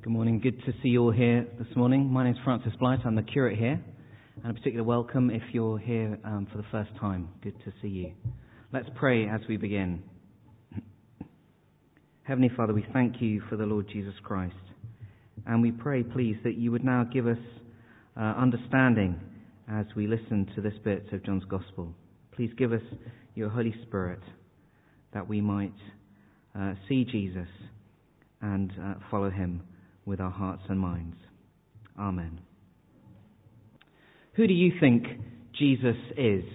Good morning. Good to see you all here this morning. My name is Francis Blight. I'm the curate here. And a particular welcome if you're here for the first time. Good to see you. Let's pray as we begin. Heavenly Father, we thank you for the Lord Jesus Christ. And we pray, please, that you would now give us understanding as we listen to this bit of John's Gospel. Please give us your Holy Spirit that we might see Jesus and follow him with our hearts and minds. Amen. Who do you think Jesus is?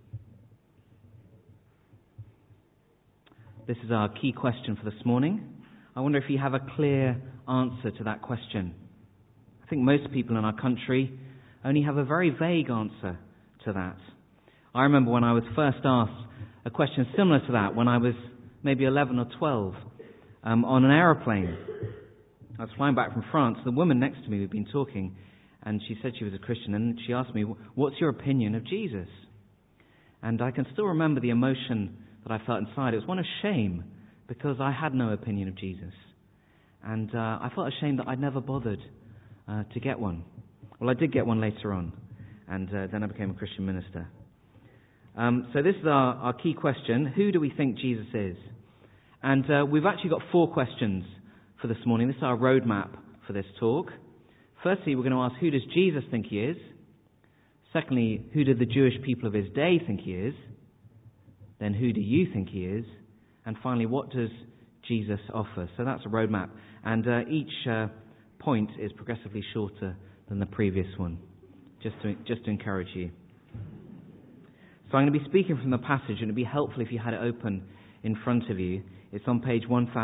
This is our key question for this morning. I wonder if you have a clear answer to that question. I think most people in our country only have a very vague answer to that. I remember when I was first asked a question similar to that when I was maybe 11 or 12 on an aeroplane. I was flying back from France. The woman next to me, we'd been talking, and she said she was a Christian, and she asked me, "What's your opinion of Jesus?" And I can still remember the emotion that I felt inside. It was one of shame, because I had no opinion of Jesus. And I felt ashamed that I'd never bothered to get one. Well, I did get one later on, and then I became a Christian minister. So this is our key question. Who do we think Jesus is? And we've actually got 4 questions for this morning. This is our roadmap for this talk. Firstly, we're going to ask, who does Jesus think he is? Secondly, who did the Jewish people of his day think he is? Then who do you think he is? And finally, what does Jesus offer? So that's a roadmap. And each point is progressively shorter than the previous one, just to encourage you. So I'm going to be speaking from the passage, and it would be helpful if you had it open in front of you. It's on page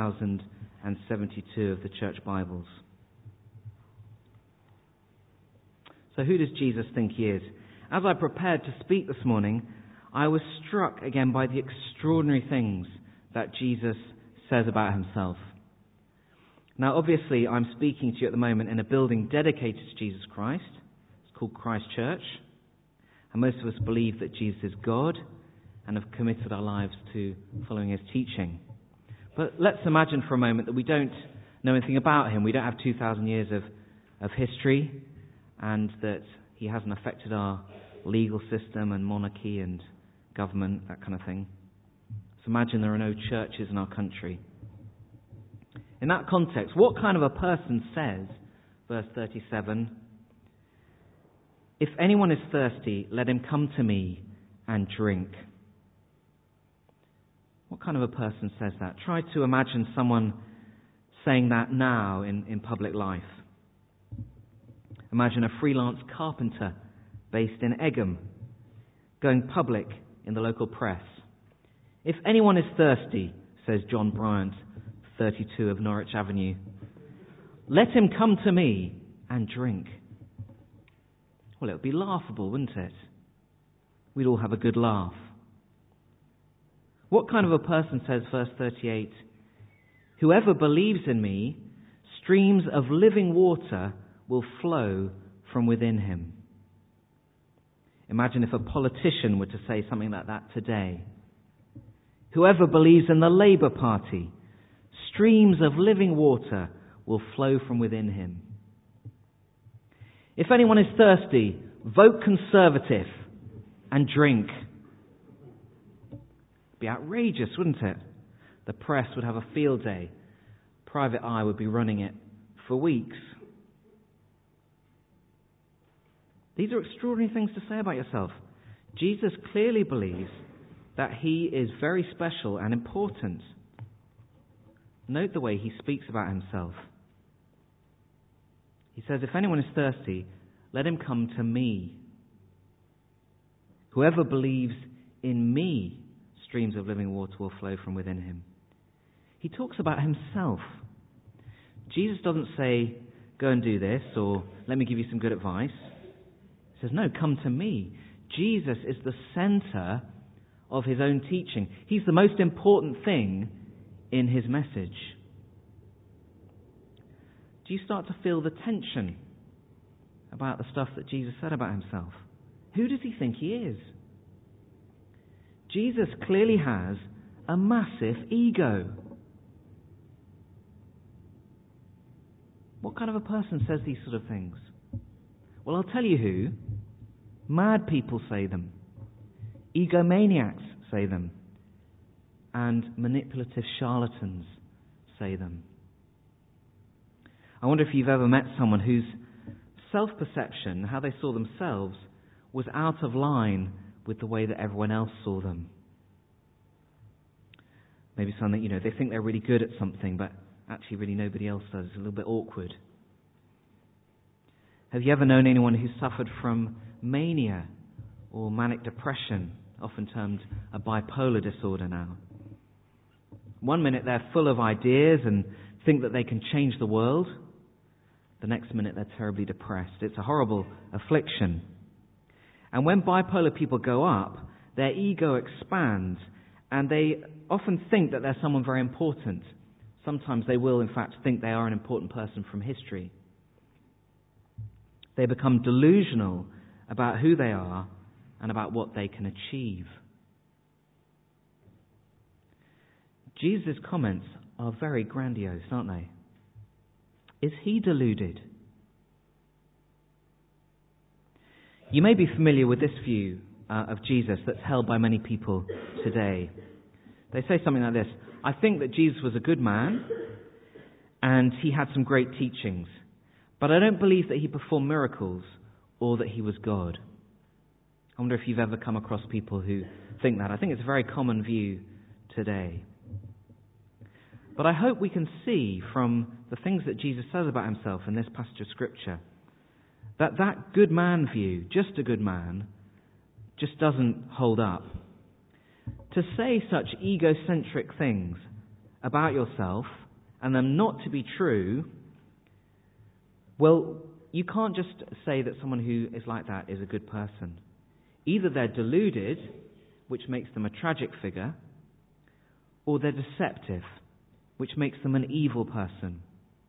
1072 of the Church Bibles. So who does Jesus think he is? As I prepared to speak this morning, I was struck again by the extraordinary things that Jesus says about himself. Now, obviously, I'm speaking to you at the moment in a building dedicated to Jesus Christ. It's called Christ Church. And most of us believe that Jesus is God and have committed our lives to following his teaching. But let's imagine for a moment that we don't know anything about him. We don't have 2,000 years of history, and that he hasn't affected our legal system and monarchy and government, that kind of thing. So imagine there are no churches in our country. In that context, what kind of a person says, verse 37, "If anyone is thirsty, let him come to me and drink"? What kind of a person says that? Try to imagine someone saying that now in public life. Imagine a freelance carpenter based in Egham going public in the local press. "If anyone is thirsty," says John Bryant, 32 of Norwich Avenue, "let him come to me and drink." Well, it would be laughable, wouldn't it? We'd all have a good laugh. What kind of a person says, verse 38, "Whoever believes in me, streams of living water will flow from within him"? Imagine if a politician were to say something like that today. "Whoever believes in the Labour Party, streams of living water will flow from within him." "If anyone is thirsty, vote Conservative and drink." Be outrageous, wouldn't it? The press would have a field day. Private Eye would be running it for weeks. These are extraordinary things to say about yourself. Jesus clearly believes that he is very special and important. Note the way he speaks about himself. He says, "If anyone is thirsty, let him come to me. Whoever believes in me, streams of living water will flow from within him." He talks about himself. Jesus doesn't say, "Go and do this," or "Let me give you some good advice." He says, "No, come to me." Jesus is the center of his own teaching. He's the most important thing in his message. Do you start to feel the tension about the stuff that Jesus said about himself? Who does he think he is? Jesus clearly has a massive ego. What kind of a person says these sort of things? Well, I'll tell you who. Mad people say them. Egomaniacs say them. And manipulative charlatans say them. I wonder if you've ever met someone whose self-perception, how they saw themselves, was out of line with the way that everyone else saw them. Maybe something, they think they're really good at something, but actually really nobody else does. It's a little bit awkward. Have you ever known anyone who suffered from mania or manic depression, often termed a bipolar disorder now? One minute they're full of ideas and think that they can change the world. The next minute they're terribly depressed. It's a horrible affliction. And when bipolar people go up, their ego expands and they often think that they're someone very important. Sometimes they will, in fact, think they are an important person from history. They become delusional about who they are and about what they can achieve. Jesus' comments are very grandiose, aren't they? Is he deluded? You may be familiar with this view of Jesus that's held by many people today. They say something like this: I think that Jesus was a good man and he had some great teachings, but I don't believe that he performed miracles or that he was God. I wonder if you've ever come across people who think that. I think it's a very common view today. But I hope we can see from the things that Jesus says about himself in this passage of Scripture that that good man view, just a good man, just doesn't hold up. To say such egocentric things about yourself and them not to be true, well, you can't just say that someone who is like that is a good person. Either they're deluded, which makes them a tragic figure, or they're deceptive, which makes them an evil person.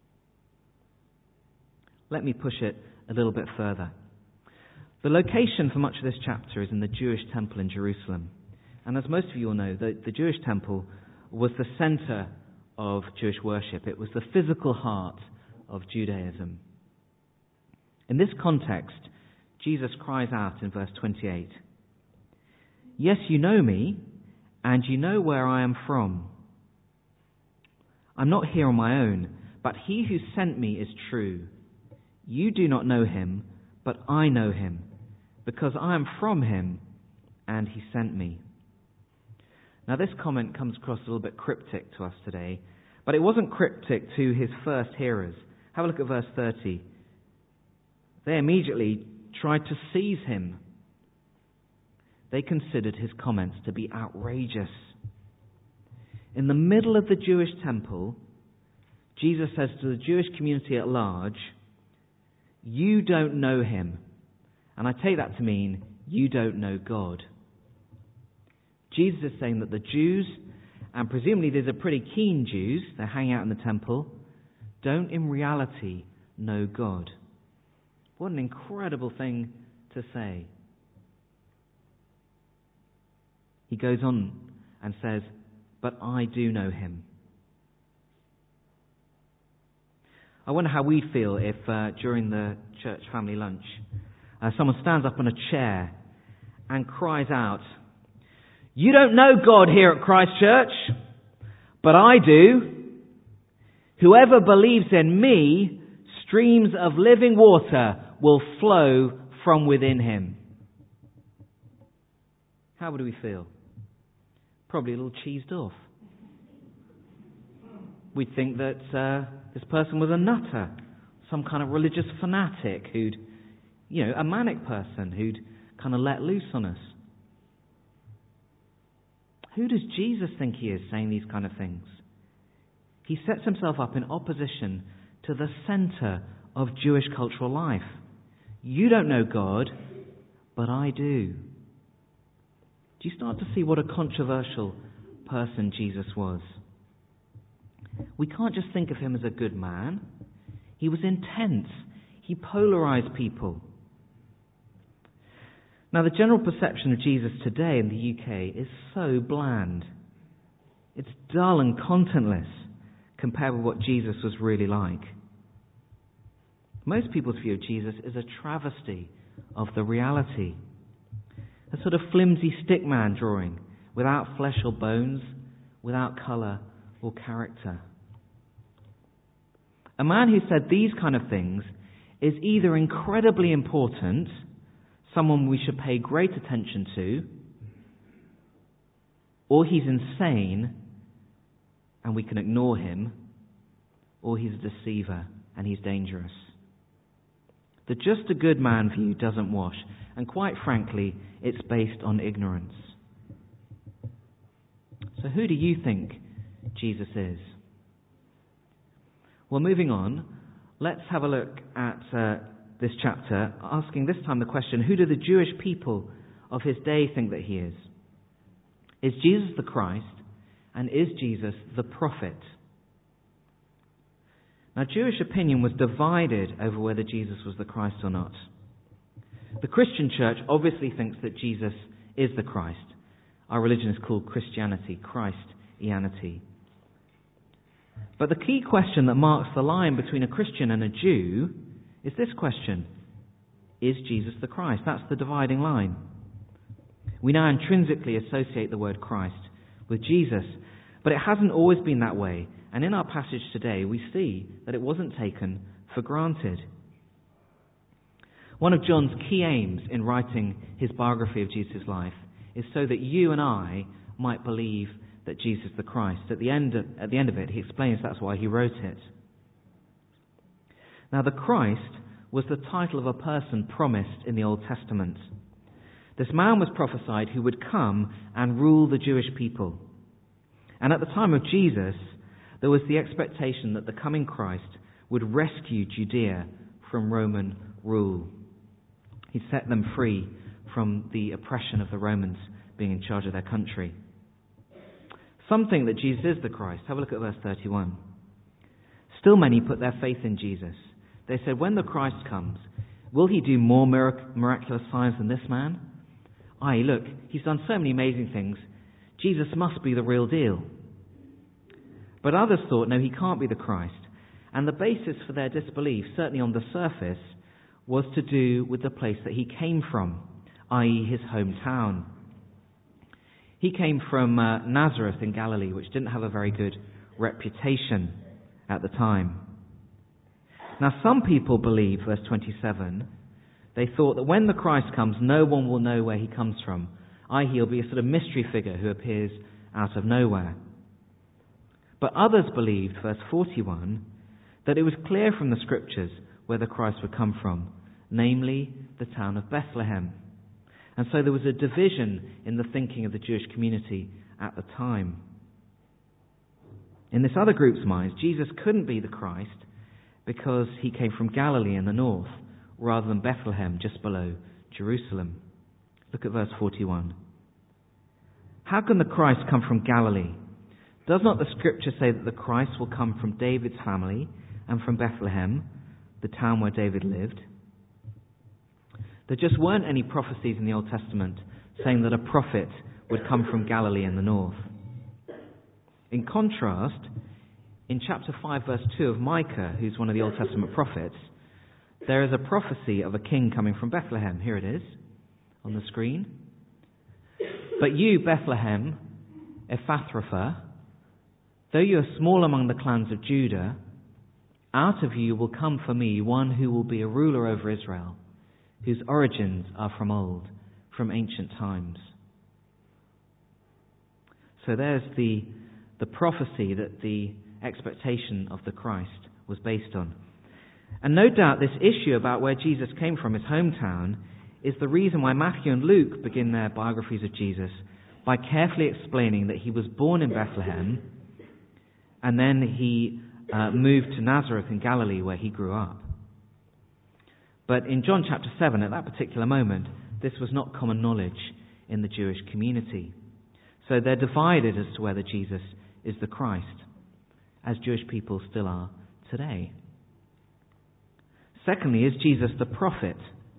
Let me push it a little bit further. The location for much of this chapter is in the Jewish temple in Jerusalem. And as most of you will know, the Jewish temple was the center of Jewish worship. It was the physical heart of Judaism. In this context, Jesus cries out in verse 28, "Yes, you know me, and you know where I am from. I'm not here on my own, but he who sent me is true. You do not know him, but I know him, because I am from him, and he sent me." Now this comment comes across a little bit cryptic to us today, but it wasn't cryptic to his first hearers. Have a look at verse 30. They immediately tried to seize him. They considered his comments to be outrageous. In the middle of the Jewish temple, Jesus says to the Jewish community at large, "You don't know him." And I take that to mean, you don't know God. Jesus is saying that the Jews, and presumably these are pretty keen Jews, they're hanging out in the temple, don't in reality know God. What an incredible thing to say. He goes on and says, "But I do know him." I wonder how we'd feel if during the church family lunch, someone stands up on a chair and cries out, "You don't know God here at Christ Church, but I do. Whoever believes in me, streams of living water will flow from within him." How would we feel? Probably a little cheesed off. We'd think that this person was a nutter, some kind of religious fanatic who'd, a manic person who'd kind of let loose on us. Who does Jesus think he is saying these kind of things? He sets himself up in opposition to the center of Jewish cultural life. You don't know God, but I do. Do you start to see what a controversial person Jesus was? We can't just think of him as a good man. He was intense. He polarized people. Now, the general perception of Jesus today in the UK is so bland. It's dull and contentless compared with what Jesus was really like. Most people's view of Jesus is a travesty of the reality. A sort of flimsy stickman drawing, without flesh or bones, without colour or character. A man who said these kind of things is either incredibly important, someone we should pay great attention to, or he's insane and we can ignore him, or he's a deceiver and he's dangerous. The just a good man view doesn't wash, and quite frankly, it's based on ignorance. So who do you think Jesus is? Well, moving on, let's have a look at this chapter, asking this time the question, who do the Jewish people of his day think that he is? Is Jesus the Christ, and is Jesus the prophet? Now, Jewish opinion was divided over whether Jesus was the Christ or not. The Christian church obviously thinks that Jesus is the Christ. Our religion is called Christianity, Christianity. But the key question that marks the line between a Christian and a Jew is this question: is Jesus the Christ? That's the dividing line. We now intrinsically associate the word Christ with Jesus, but it hasn't always been that way. And in our passage today, we see that it wasn't taken for granted. One of John's key aims in writing his biography of Jesus' life is so that you and I might believe that Jesus is the Christ. At the end of it, he explains that's why he wrote it. Now, the Christ was the title of a person promised in the Old Testament. This man was prophesied who would come and rule the Jewish people. And at the time of Jesus, there was the expectation that the coming Christ would rescue Judea from Roman rule. He'd set them free from the oppression of the Romans being in charge of their country. Some think that Jesus is the Christ. Have a look at verse 31. Still many put their faith in Jesus. They said, when the Christ comes, will he do more miraculous signs than this man? Aye, look, he's done so many amazing things. Jesus must be the real deal. But others thought, no, he can't be the Christ. And the basis for their disbelief, certainly on the surface, was to do with the place that he came from, i.e. his hometown. He came from Nazareth in Galilee, which didn't have a very good reputation at the time. Now, some people believe, verse 27, they thought that when the Christ comes, no one will know where he comes from, i.e. he'll be a sort of mystery figure who appears out of nowhere. But others believed, verse 41, that it was clear from the Scriptures where the Christ would come from, namely the town of Bethlehem. And so there was a division in the thinking of the Jewish community at the time. In this other group's minds, Jesus couldn't be the Christ because he came from Galilee in the north, rather than Bethlehem just below Jerusalem. Look at verse 41. How can the Christ come from Galilee? Does not the Scripture say that the Christ will come from David's family and from Bethlehem, the town where David lived? There just weren't any prophecies in the Old Testament saying that a prophet would come from Galilee in the north. In contrast, in chapter 5, verse 2 of Micah, who's one of the Old Testament prophets, there is a prophecy of a king coming from Bethlehem. Here it is on the screen. But you, Bethlehem, Ephrathah, though you are small among the clans of Judah, out of you will come for me one who will be a ruler over Israel, whose origins are from old, from ancient times. So there's the prophecy that the expectation of the Christ was based on. And no doubt this issue about where Jesus came from, his hometown, is the reason why Matthew and Luke begin their biographies of Jesus by carefully explaining that he was born in Bethlehem and then he moved to Nazareth in Galilee where he grew up. But in John chapter 7, at that particular moment, this was not common knowledge in the Jewish community. So they're divided as to whether Jesus is the Christ, as Jewish people still are today. Secondly, is Jesus the prophet?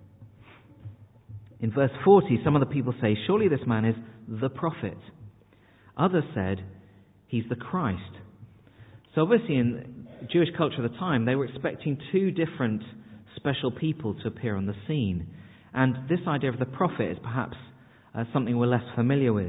In verse 40, some of the people say, surely this man is the prophet. Others said, he's the Christ. So obviously in Jewish culture at the time, they were expecting two different special people to appear on the scene. And this idea of the prophet is perhaps something we're less familiar with.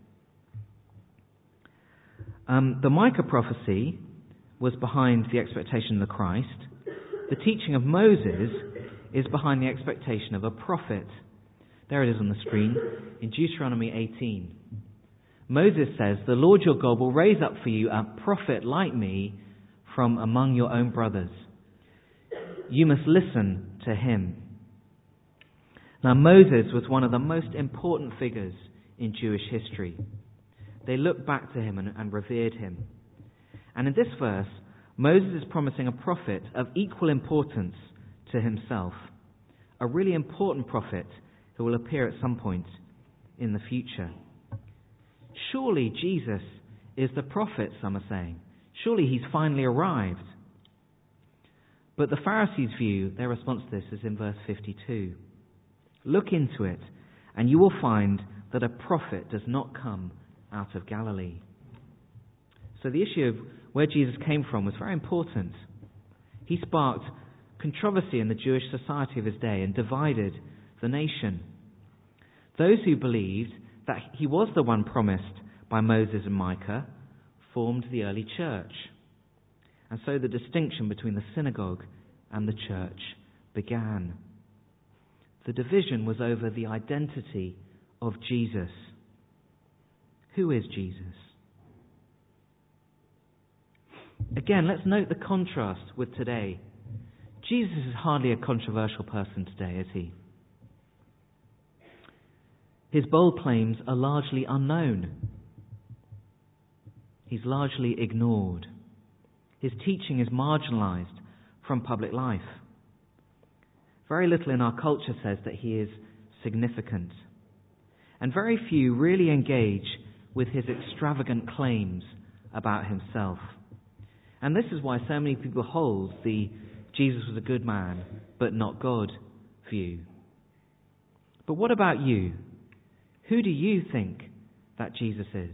The Micah prophecy was behind the expectation of the Christ. The teaching of Moses is behind the expectation of a prophet. There it is on the screen in Deuteronomy 18. Moses says, "The Lord your God will raise up for you a prophet like me from among your own brothers. You must listen to him." Now, Moses was one of the most important figures in Jewish history. They looked back to him and revered him. And in this verse, Moses is promising a prophet of equal importance to himself, a really important prophet who will appear at some point in the future. Surely Jesus is the prophet, some are saying. Surely he's finally arrived. But the Pharisees' view, their response to this is in verse 52. Look into it, and you will find that a prophet does not come out of Galilee. So the issue of where Jesus came from was very important. He sparked controversy in the Jewish society of his day and divided the nation. Those who believed that he was the one promised by Moses and Micah formed the early church. And so the distinction between the synagogue and the church began. The division was over the identity of Jesus. Who is Jesus? Again, let's note the contrast with today. Jesus is hardly a controversial person today, is he? His bold claims are largely unknown. He's largely ignored. His teaching is marginalized from public life. Very little in our culture says that he is significant. And very few really engage with his extravagant claims about himself. And this is why so many people hold the Jesus was a good man, but not God view. But what about you? Who do you think that Jesus is?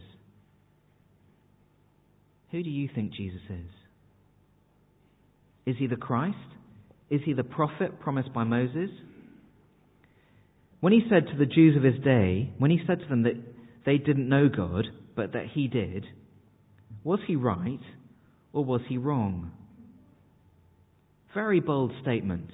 Who do you think Jesus is? Is he the Christ? Is he the prophet promised by Moses? When he said to the Jews of his day, when he said to them that they didn't know God, but that he did, was he right or was he wrong? Very bold statement.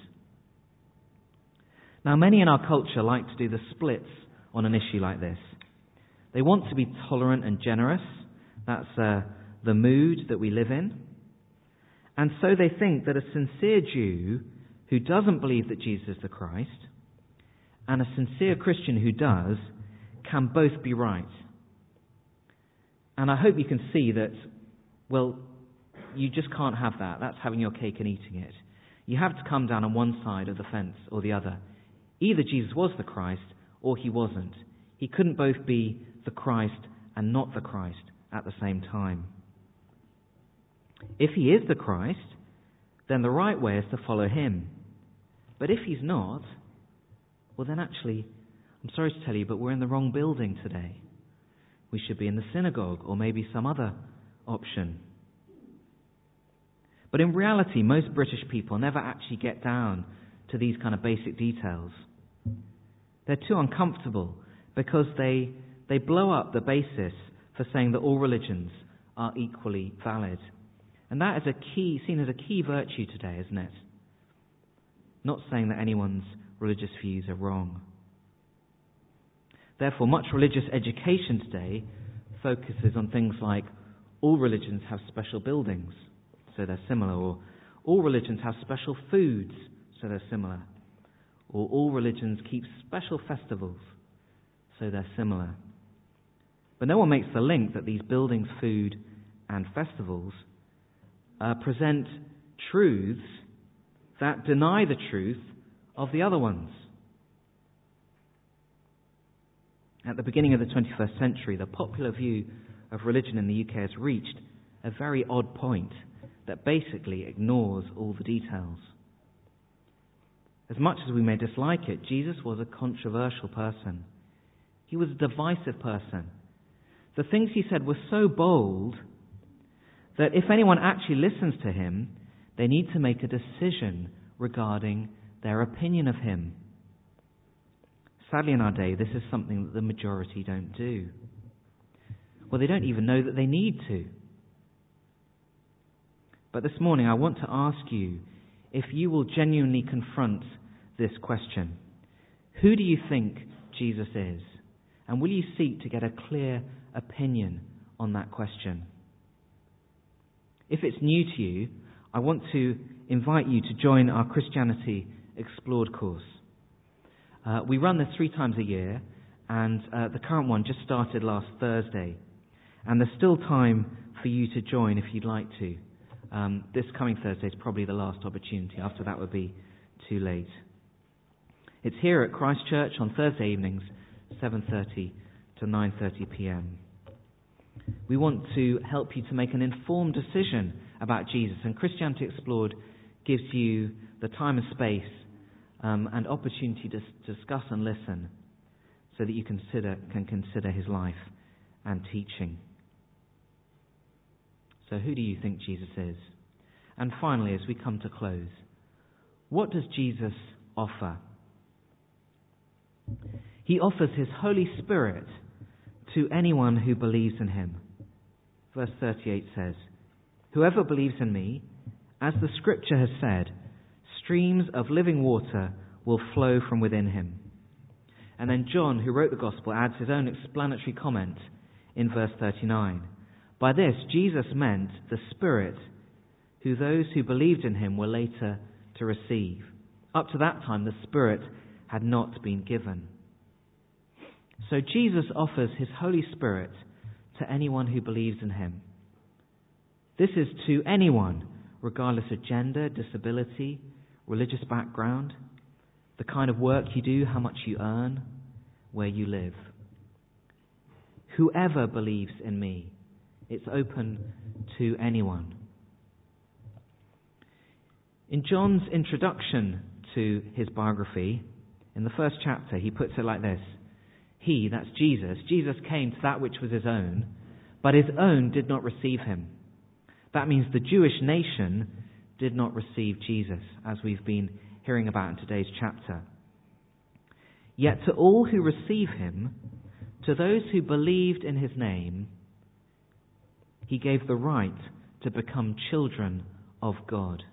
Now, many in our culture like to do the splits on an issue like this. They want to be tolerant and generous. That's the mood that we live in. And so they think that a sincere Jew who doesn't believe that Jesus is the Christ and a sincere Christian who does can both be right. And I hope you can see that, well, you just can't have that. That's having your cake and eating it. You have to come down on one side of the fence or the other. Either Jesus was the Christ or he wasn't. He couldn't both be the Christ and not the Christ at the same time. If he is the Christ, then the right way is to follow him. But if he's not, well then actually, I'm sorry to tell you, but we're in the wrong building today. We should be in the synagogue or maybe some other option. But in reality, most British people never actually get down to these kind of basic details. They're too uncomfortable because they blow up the basis for saying that all religions are equally valid. And that is seen as a key virtue today, isn't it? Not saying that anyone's religious views are wrong. Therefore, much religious education today focuses on things like all religions have special buildings, so they're similar, or all religions have special foods, so they're similar, or all religions keep special festivals, so they're similar. But no one makes the link that these buildings, food, and festivals present truths that deny the truth of the other ones. At the beginning of the 21st century, the popular view of religion in the UK has reached a very odd point that basically ignores all the details. As much as we may dislike it, Jesus was a controversial person. He was a divisive person. The things he said were so bold that if anyone actually listens to him, they need to make a decision regarding their opinion of him. Sadly, in our day, this is something that the majority don't do. Well, they don't even know that they need to. But this morning, I want to ask you if you will genuinely confront this question. Who do you think Jesus is? And will you seek to get a clear opinion on that question? If it's new to you, I want to invite you to join our Christianity Explored course. We run this 3 times a year, and the current one just started last Thursday. And there's still time for you to join if you'd like to. This coming Thursday is probably the last opportunity. After that would be too late. It's here at Christ Church on Thursday evenings, 7:30 to 9:30 p.m. We want to help you to make an informed decision about Jesus, and Christianity Explored gives you the time and space and opportunity to discuss and listen so that you can consider his life and teaching. So who do you think Jesus is? And finally, as we come to close, what does Jesus offer? He offers his Holy Spirit to anyone who believes in him. Verse 38 says, "Whoever believes in me, as the Scripture has said, streams of living water will flow from within him." And then John, who wrote the Gospel, adds his own explanatory comment in verse 39. By this, Jesus meant the Spirit who those who believed in him were later to receive. Up to that time, the Spirit had not been given. So Jesus offers his Holy Spirit to anyone who believes in him. This is to anyone, regardless of gender, disability, religious background, the kind of work you do, how much you earn, where you live. Whoever believes in me. It's open to anyone. In John's introduction to his biography, in the first chapter, he puts it like this. He, that's Jesus came to that which was his own, but his own did not receive him. That means the Jewish nation did not receive Jesus, as we've been hearing about in today's chapter. Yet to all who receive him, to those who believed in his name, he gave the right to become children of God.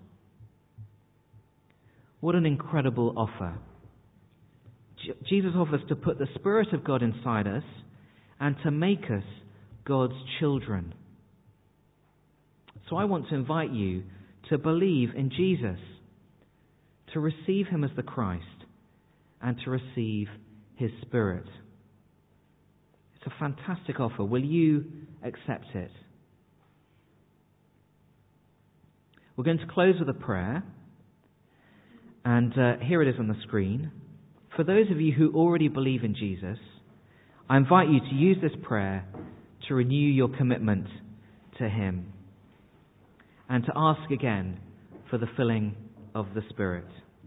What an incredible offer. Jesus offers to put the Spirit of God inside us and to make us God's children. So I want to invite you to believe in Jesus, to receive him as the Christ, and to receive his Spirit. It's a fantastic offer. Will you accept it? We're going to close with a prayer, and here it is on the screen. For those of you who already believe in Jesus, I invite you to use this prayer to renew your commitment to him and to ask again for the filling of the Spirit.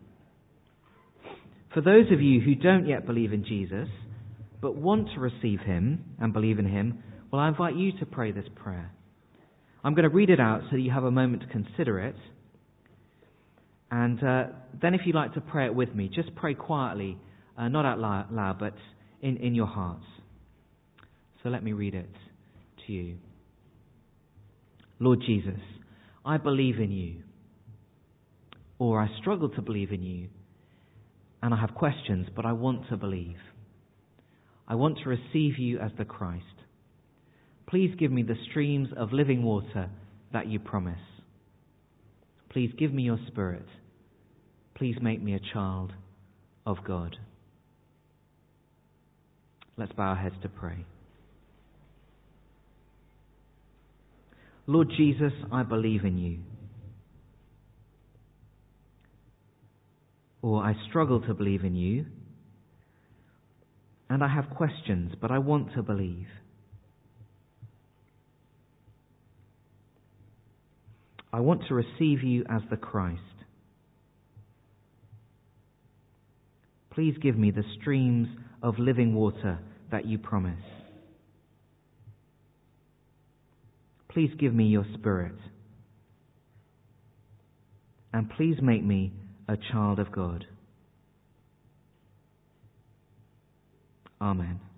For those of you who don't yet believe in Jesus but want to receive him and believe in him, well, I invite you to pray this prayer. I'm going to read it out so that you have a moment to consider it. And then if you'd like to pray it with me, just pray quietly, not out loud, but in your hearts. So let me read it to you. Lord Jesus, I believe in you, or I struggle to believe in you, and I have questions, but I want to believe. I want to receive you as the Christ. Please give me the streams of living water that you promise. Please give me your Spirit. Please make me a child of God. Let's bow our heads to pray. Lord Jesus, I believe in you. Or I struggle to believe in you, and I have questions, but I want to believe. I want to receive you as the Christ. Please give me the streams of living water that you promise. Please give me your Spirit. And please make me a a child of God. Amen.